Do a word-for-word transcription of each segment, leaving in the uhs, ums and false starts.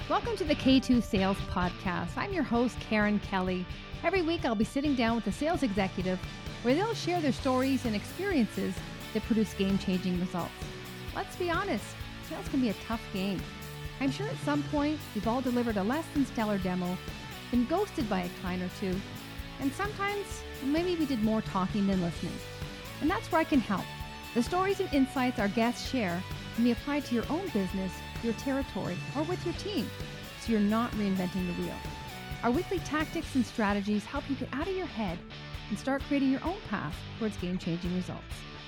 Welcome to the K two Sales Podcast. I'm your host, Karen Kelly. Every week, I'll be sitting down with a sales executive where they'll share their stories and experiences that produce game-changing results. Let's be honest, sales can be a tough game. I'm sure at some point, we've all delivered a less than stellar demo, been ghosted by a client or two, and sometimes maybe we did more talking than listening. And that's where I can help. The stories and insights our guests share can be applied to your own business, your territory, or with your team, so you're not reinventing the wheel. Our weekly tactics and strategies help you get out of your head and start creating your own path towards game-changing results.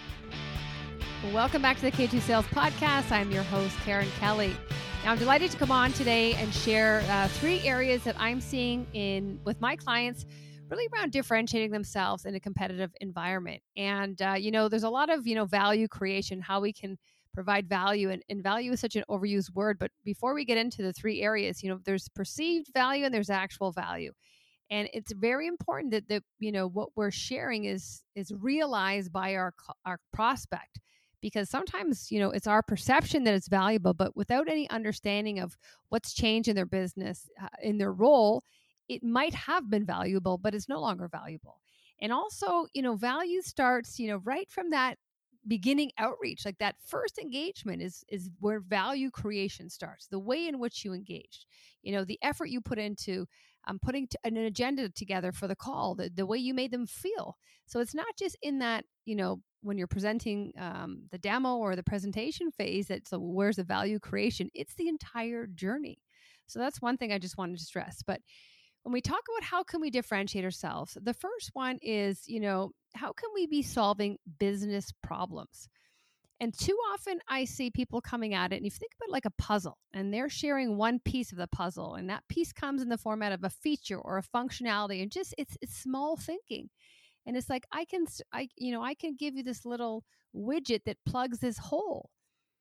Well, welcome back to the K two Sales Podcast. I'm your host, Karen Kelly. Now, I'm delighted to come on today and share uh, three areas that I'm seeing in with my clients, really around differentiating themselves in a competitive environment. And, uh, you know, there's a lot of, you know, value creation, how we can provide value, and, and value is such an overused word. But before we get into the three areas, you know, there's perceived value and there's actual value. And it's very important that, that you know, what we're sharing is is realized by our our prospect, because sometimes, you know, it's our perception that it's valuable, but without any understanding of what's changed in their business, uh, in their role, it might have been valuable, but it's no longer valuable. And also, you know, value starts, you know, right from that beginning outreach. Like that first engagement is is where value creation starts. The way in which you engaged, you know, the effort you put into um, putting t- an agenda together for the call, the, the way you made them feel. So it's not just in that, you know, when you're presenting um, the demo or the presentation phase, that so where's the value creation? It's the entire journey. So that's one thing I just wanted to stress. But when we talk about how can we differentiate ourselves, the first one is, you know, how can we be solving business problems? And too often I see people coming at it, and you think about it like a puzzle, and they're sharing one piece of the puzzle, and that piece comes in the format of a feature or a functionality, and just it's it's small thinking. And it's like, I can, I, you know, I can give you this little widget that plugs this hole.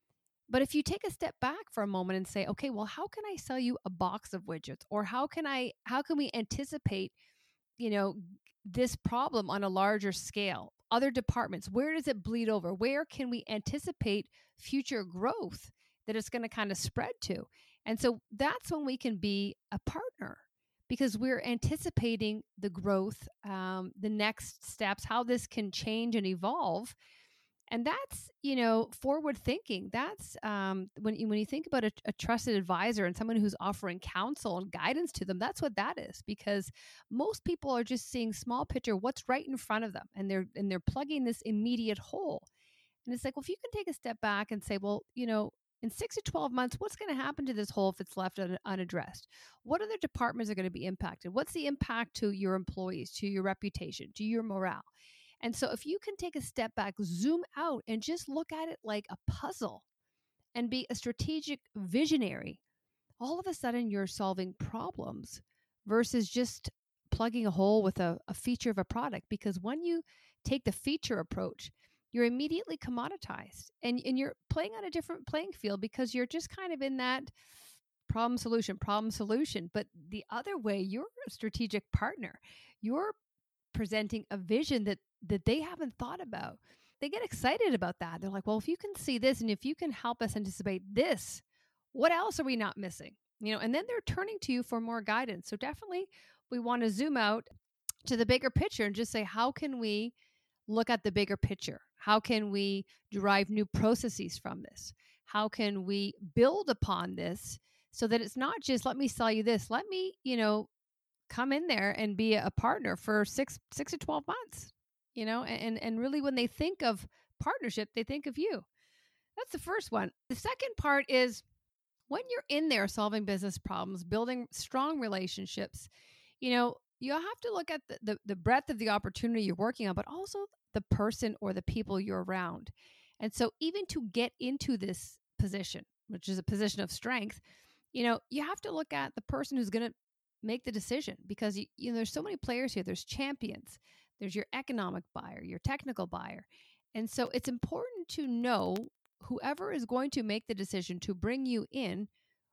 But if you take a step back for a moment and say, okay, well, how can I sell you a box of widgets? Or how can I, how can we anticipate, you know, this problem on a larger scale? Other departments, where does it bleed over? Where can we anticipate future growth that it's going to kind of spread to? And so that's when we can be a partner, because we're anticipating the growth, um, the next steps, how this can change and evolve. And that's, you know, forward thinking. That's um, when you, when you think about a, a trusted advisor and someone who's offering counsel and guidance to them, that's what that is. Because most people are just seeing small picture, what's right in front of them, and they're and they're plugging this immediate hole. And it's like, well, if you can take a step back and say, well, you know, in six to twelve months, what's going to happen to this hole if it's left un- unaddressed? What other departments are going to be impacted? What's the impact to your employees, to your reputation, to your morale? And so if you can take a step back, zoom out, and just look at it like a puzzle and be a strategic visionary, all of a sudden you're solving problems versus just plugging a hole with a, a feature of a product. Because when you take the feature approach, you're immediately commoditized, and, and you're playing on a different playing field, because you're just kind of in that problem solution, problem solution. But the other way, you're a strategic partner. You're presenting a vision that that they haven't thought about. They get excited about that. They're like, well, if you can see this, and if you can help us anticipate this, what else are we not missing? You know, and then they're turning to you for more guidance. So definitely we want to zoom out to the bigger picture and just say, how can we look at the bigger picture? How can we derive new processes from this? How can we build upon this so that it's not just, let me sell you this. Let me, you know, come in there and be a partner for six, six to twelve months, you know, and, and really when they think of partnership, they think of you. That's the first one. The second part is when you're in there solving business problems, building strong relationships, you know, you have to look at the, the, the breadth of the opportunity you're working on, but also the person or the people you're around. And so even to get into this position, which is a position of strength, you know, you have to look at the person who's going to make the decision, because you, you know, there's so many players here. There's champions, there's your economic buyer, your technical buyer. And so it's important to know whoever is going to make the decision to bring you in,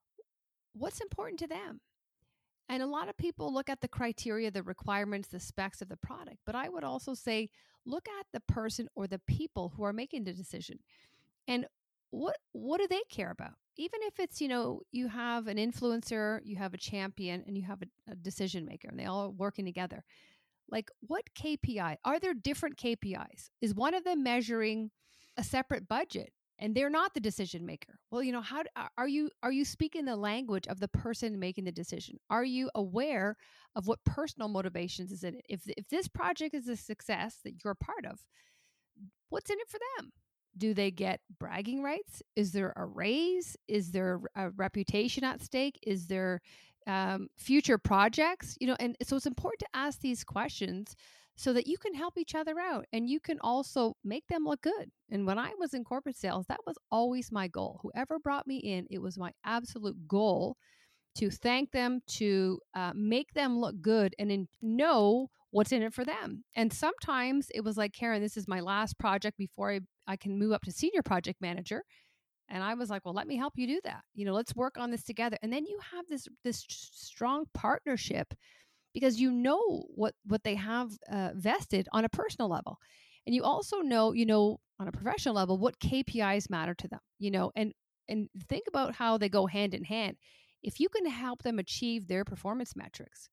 what's important to them. And a lot of people look at the criteria, the requirements, the specs of the product. But I would also say, look at the person or the people who are making the decision. And what what do they care about? even if it's, you know, you have an influencer, you have a champion, and you have a, a decision maker, and they all are working together. Like, what K P I? Are there different K P Is? Is one of them measuring a separate budget and they're not the decision maker? Well, you know, how are you are you speaking the language of the person making the decision? Are you aware of what personal motivations is in it? If if this project is a success that you're a part of, what's in it for them? Do they get bragging rights? Is there a raise? Is there a reputation at stake? Is there um, future projects? You know, and so it's important to ask these questions so that you can help each other out and you can also make them look good. And when I was in corporate sales, that was always my goal. Whoever brought me in, it was my absolute goal to thank them, to uh, make them look good, and in, know what's in it for them. And sometimes it was like, Karen, this is my last project before I, I can move up to senior project manager. And I was like, well, let me help you do that. You know, let's work on this together. And then you have this this strong partnership because you know what what they have uh, vested on a personal level. And you also know, you know, on a professional level, what K P Is matter to them, you know, and and think about how they go hand in hand. If you can help them achieve their performance metrics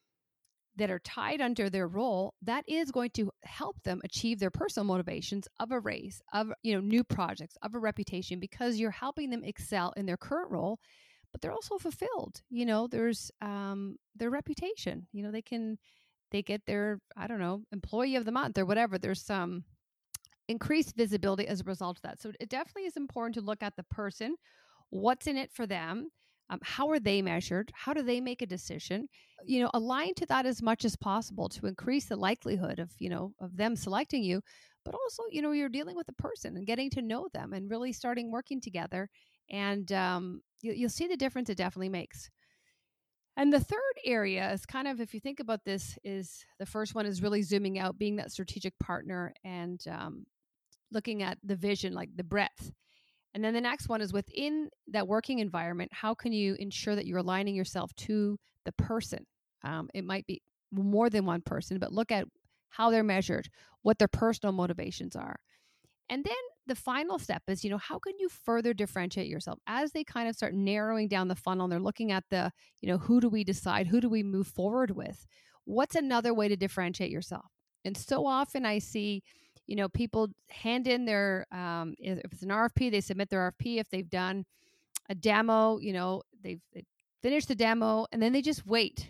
that are tied under their role, that is going to help them achieve their personal motivations of a raise, of, you know, new projects, of a reputation, because you're helping them excel in their current role, but they're also fulfilled. You know, there's um, their reputation. You know, they can, they get their, I don't know, employee of the month or whatever. There's some increased visibility as a result of that. So it definitely is important to look at the person, what's in it for them. Um, how are they measured? How do they make a decision? You know, align to that as much as possible to increase the likelihood of, you know, of them selecting you. But also, you know, you're dealing with a person and getting to know them and really starting working together. And um, you, you'll see the difference it definitely makes. And the third area is kind of, if you think about this, is the first one is really zooming out, being that strategic partner and um, looking at the vision, like the breadth. And then the next one is within that working environment, how can you ensure that you're aligning yourself to the person? Um, it might be more than one person, but look at how they're measured, what their personal motivations are. And then the final step is, you know, how can you further differentiate yourself as they kind of start narrowing down the funnel and they're looking at the, you know, who do we decide? Who do we move forward with? What's another way to differentiate yourself? And so often I see, you know, people hand in their, um, if it's an R F P, they submit their R F P. If they've done a demo, you know, they've, they've finished the demo and then they just wait.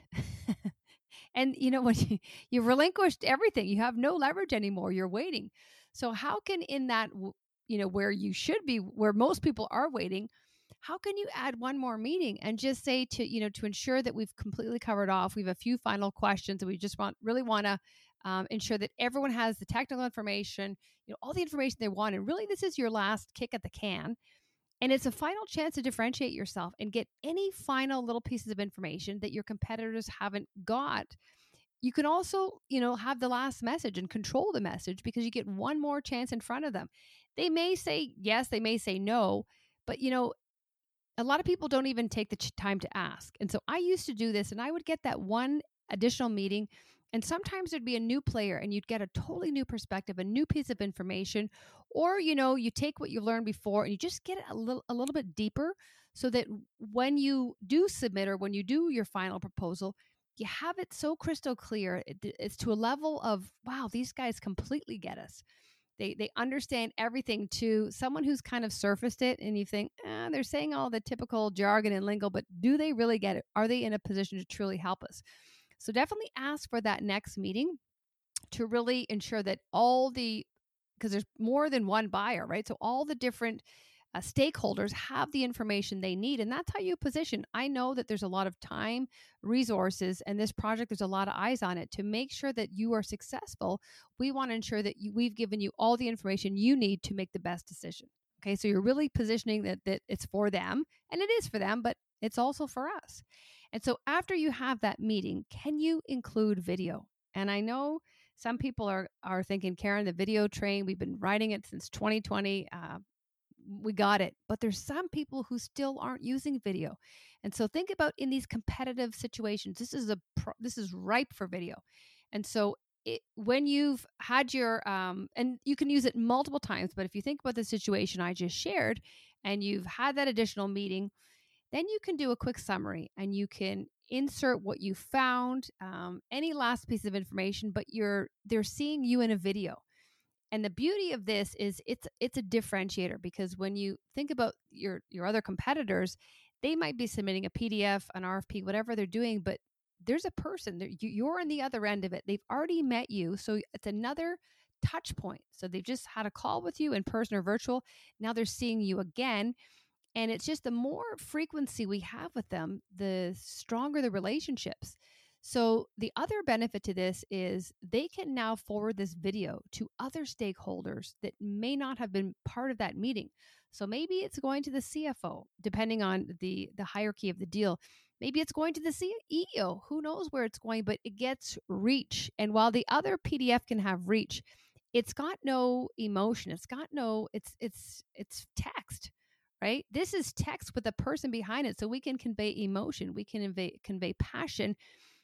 And, you know, when you, you've relinquished everything, you have no leverage anymore. You're waiting. So how can in that, you know, where you should be, where most people are waiting, how can you add one more meeting and just say to, you know, to ensure that we've completely covered off, we have a few final questions and we just want, really want to um, ensure that everyone has the technical information, you know, all the information they want. And really, this is your last kick at the can. And it's a final chance to differentiate yourself and get any final little pieces of information that your competitors haven't got. You can also, you know, have the last message and control the message because you get one more chance in front of them. They may say yes, they may say no, but, you know, a lot of people don't even take the time to ask. And so I used to do this and I would get that one additional meeting. And sometimes there'd be a new player and you'd get a totally new perspective, a new piece of information, or, you know, you take what you learned before and you just get it a little, a little bit deeper so that when you do submit or when you do your final proposal, you have it so crystal clear. It, it's to a level of, wow, these guys completely get us. They they understand everything, to someone who's kind of surfaced it and you think, eh, they're saying all the typical jargon and lingo, but do they really get it? Are they in a position to truly help us? So definitely ask for that next meeting to really ensure that all the, because there's more than one buyer, right? So all the different uh, stakeholders have the information they need. And that's how you position. I know that there's a lot of time, resources, and this project, there's a lot of eyes on it. To make sure that you are successful, we want to ensure that you, we've given you all the information you need to make the best decision. Okay, so you're really positioning that, that it's for them, and it is for them, but it's also for us. And so after you have that meeting, can you include video? And I know some people are are thinking, Karen, the video train, we've been riding it since twenty twenty. Uh, we got it. But there's some people who still aren't using video. And so think about in these competitive situations, this is a pro, this is ripe for video. And so it, when you've had your, um, and you can use it multiple times, but if you think about the situation I just shared, and you've had that additional meeting, then you can do a quick summary and you can insert what you found, um, any last piece of information, but you're they're seeing you in a video. And the beauty of this is it's it's a differentiator, because when you think about your your other competitors, they might be submitting a P D F, an R F P, whatever they're doing, but there's a person there. You're on the other end of it. They've already met you, so it's another touch point. So they've just had a call with you in person or virtual. Now they're seeing you again. And it's just the more frequency we have with them, the stronger the relationships. So the other benefit to this is they can now forward this video to other stakeholders that may not have been part of that meeting. So maybe it's going to the C F O, depending on the, the hierarchy of the deal. Maybe it's going to the C E O. Who knows where it's going, but it gets reach. And while the other P D F can have reach, it's got no emotion. It's got no, it's it's it's text. Right? This is text with a person behind it. So we can convey emotion, we can convey, convey passion,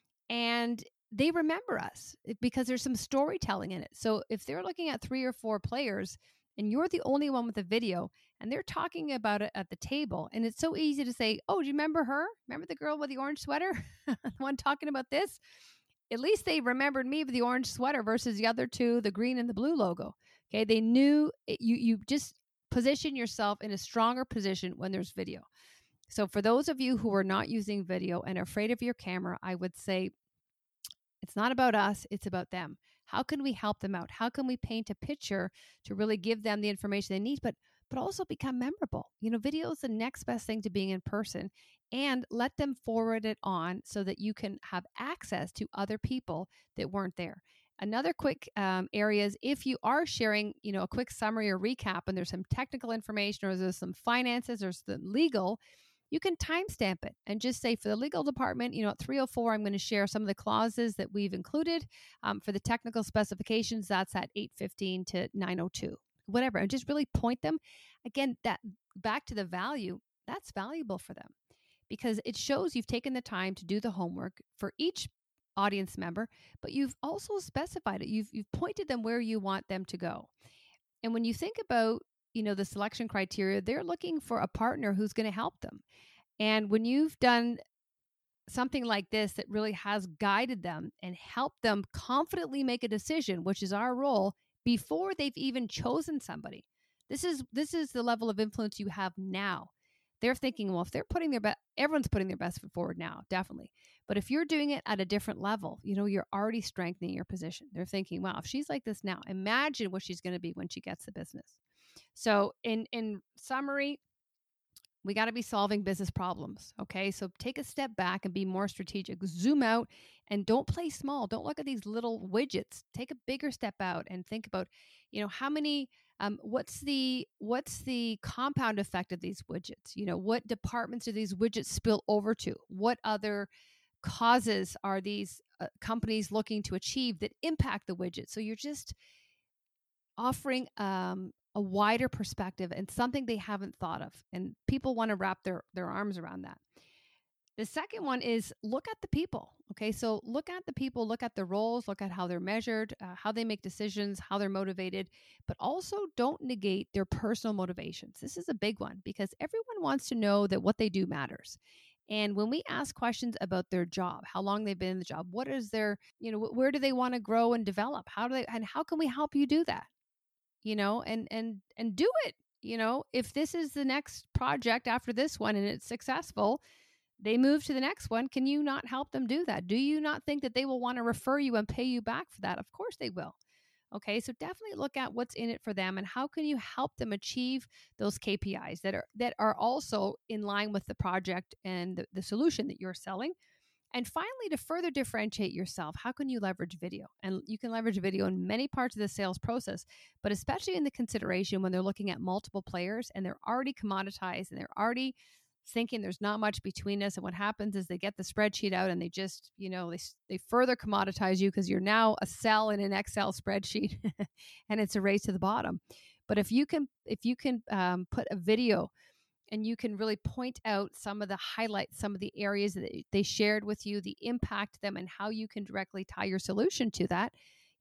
and they remember us because there's some storytelling in it. So if they're looking at three or four players and you're the only one with a video and they're talking about it at the table, and it's so easy to say, oh, do you remember her? Remember the girl with the orange sweater? The one talking about this? At least they remembered me with the orange sweater versus the other two, the green and the blue logo. Okay. They knew it, you, you just position yourself in a stronger position when there's video. So for those of you who are not using video and are afraid of your camera, I would say it's not about us, it's about them. How can we help them out? How can we paint a picture to really give them the information they need, but but also become memorable? You know, video is the next best thing to being in person, and let them forward it on so that you can have access to other people that weren't there. Another quick um, area is if you are sharing, you know, a quick summary or recap, and there's some technical information or there's some finances or some legal, you can timestamp it and just say, for the legal department, you know, at three oh four, I'm going to share some of the clauses that we've included. Um, for the technical specifications, that's at eight fifteen to nine oh two, whatever. And just really point them. Again, that back to the value, that's valuable for them because it shows you've taken the time to do the homework for each audience member, but you've also specified it. You've you've pointed them where you want them to go. And when you think about, you know, the selection criteria, they're looking for a partner who's going to help them. And when you've done something like this that really has guided them and helped them confidently make a decision, which is our role, before they've even chosen somebody, this is this is the level of influence you have now. They're thinking, well, if they're putting their best, everyone's putting their best foot forward now, definitely. But if you're doing it at a different level, you know, you're already strengthening your position. They're thinking, wow, if she's like this now, imagine what she's going to be when she gets the business. So in, in summary, we got to be solving business problems. Okay. So take a step back and be more strategic, zoom out, and don't play small. Don't look at these little widgets. Take a bigger step out and think about, you know, how many, um, what's the, what's the compound effect of these widgets? You know, what departments do these widgets spill over to? What other causes are these uh, companies looking to achieve that impact the widget? So you're just offering, um, a wider perspective and something they haven't thought of. And people want to wrap their, their arms around that. The second one is look at the people. Okay. So look at the people, look at the roles, look at how they're measured, uh, how they make decisions, how they're motivated, but also don't negate their personal motivations. This is a big one because everyone wants to know that what they do matters. And when we ask questions about their job, how long they've been in the job, what is their, you know, where do they want to grow and develop? How do they, and how can we help you do that? You know, and, and, and do it. You know, if this is the next project after this one and it's successful, they move to the next one. Can you not help them do that? Do you not think that they will want to refer you and pay you back for that? Of course they will. Okay. So definitely look at what's in it for them and how can you help them achieve those K P Is that are, that are also in line with the project and the, the solution that you're selling. And finally, to further differentiate yourself, how can you leverage video? And you can leverage video in many parts of the sales process, but especially in the consideration when they're looking at multiple players and they're already commoditized and they're already thinking there's not much between us. And what happens is they get the spreadsheet out and they just, you know, they, they further commoditize you because you're now a cell in an Excel spreadsheet and it's a race to the bottom. But if you can, if you can um, put a video and you can really point out some of the highlights, some of the areas that they shared with you, the impact them, and how you can directly tie your solution to that,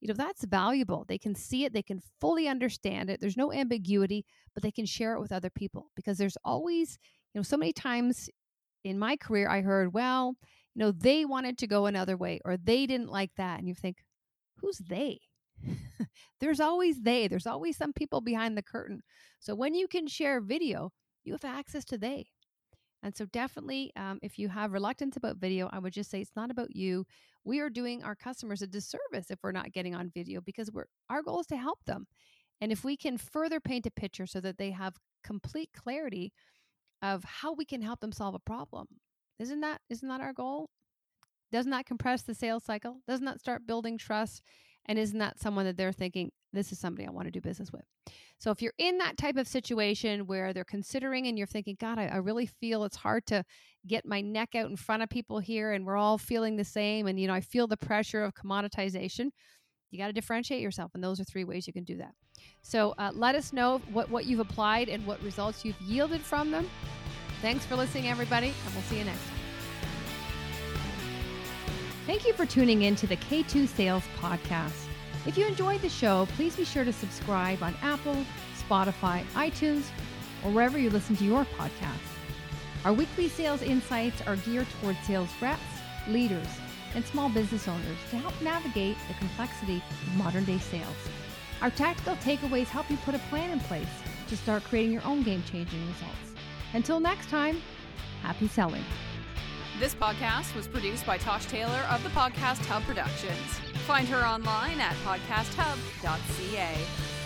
you know, that's valuable. They can see it, they can fully understand it. There's no ambiguity, but they can share it with other people, because there's always, you know, so many times in my career, I heard, well, you know, they wanted to go another way, or they didn't like that. And you think, who's they? There's always they. There's always some people behind the curtain. So when you can share video, you have access to they. And so definitely, um, if you have reluctance about video, I would just say it's not about you. We are doing our customers a disservice if we're not getting on video, because we're our goal is to help them. And if we can further paint a picture so that they have complete clarity of how we can help them solve a problem, isn't that isn't that our goal? Doesn't that compress the sales cycle? Doesn't that start building trust? And isn't that someone that they're thinking, this is somebody I want to do business with? So if you're in that type of situation where they're considering and you're thinking, God, I, I really feel it's hard to get my neck out in front of people here, and we're all feeling the same, and you know, I feel the pressure of commoditization, you got to differentiate yourself. And those are three ways you can do that. So uh, let us know what, what you've applied and what results you've yielded from them. Thanks for listening, everybody, and we'll see you next time. Thank you for tuning in to the K two Sales Podcast. If you enjoyed the show, please be sure to subscribe on Apple, Spotify, iTunes, or wherever you listen to your podcasts. Our weekly sales insights are geared towards sales reps, leaders, and small business owners to help navigate the complexity of modern-day sales. Our tactical takeaways help you put a plan in place to start creating your own game-changing results. Until next time, happy selling. This podcast was produced by Tosh Taylor of the Podcast Hub Productions. Find her online at podcast hub dot c a.